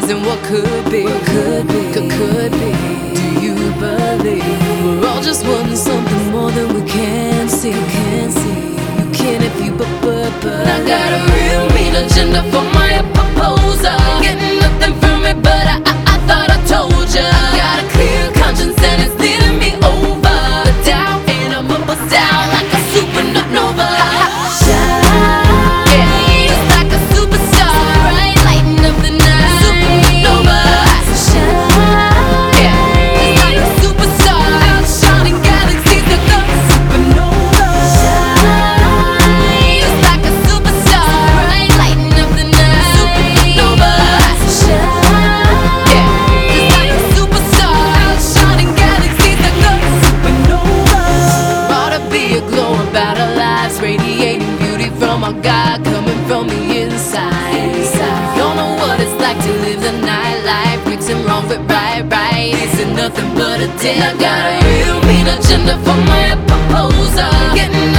visualizing what could be, could be. Do you believe we're all just wanting something more than we can see? You can if you but. I got a real mean agenda for my proposal. Getting nothing from it, but I thought I told ya. Got a clear conscience and it's leading me over. Down and I'm up or down like a supernova. Shine, just like a superstar, right? Lighting up the night. Supernova. Shine, just like a superstar, outshining galaxies that go supernova. Shine, just like a superstar, right? Lighting up the night. Supernova. Shine, just like a superstar, outshining galaxies that go supernova. Ought to be a glow about our lives, radiating beauty from our God, coming from the inside. You don't know what it's like to live the nightlife, mixing wrong with right. Isn't nothing but a din. I got a real mean agenda for my proposal. Getting